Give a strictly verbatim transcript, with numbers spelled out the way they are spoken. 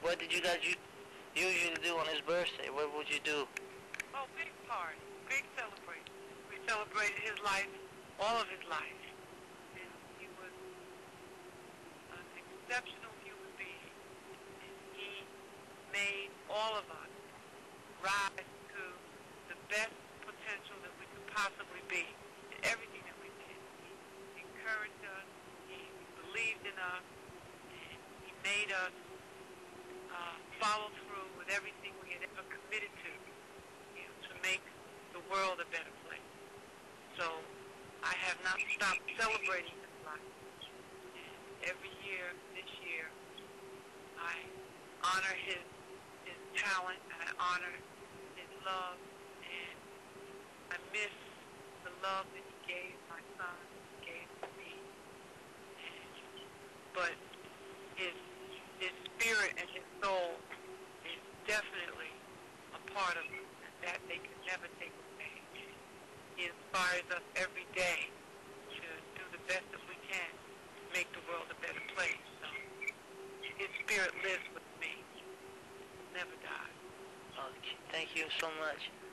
what did you guys u- usually do on his birthday? What would you do? Oh, big party, big celebration. We celebrated his life, all of his life. And he was an exceptional human being. And he made all of us rise to the best potential that we could possibly be in everything that we did. He encouraged us, he believed in us, and he made us uh, follow through with everything we had ever committed to, you know, to make the world a better place. So I have not stopped celebrating his life. And every year, this year, I honor his his talent, and I honor his love, and I miss the love that he gave my son, he gave to me. But his his spirit and his soul is definitely a part of us, and that they can never take away. He inspires us every day to do the best that we can to make the world a better place. So his spirit lives with me, never dies. Okay, thank you so much.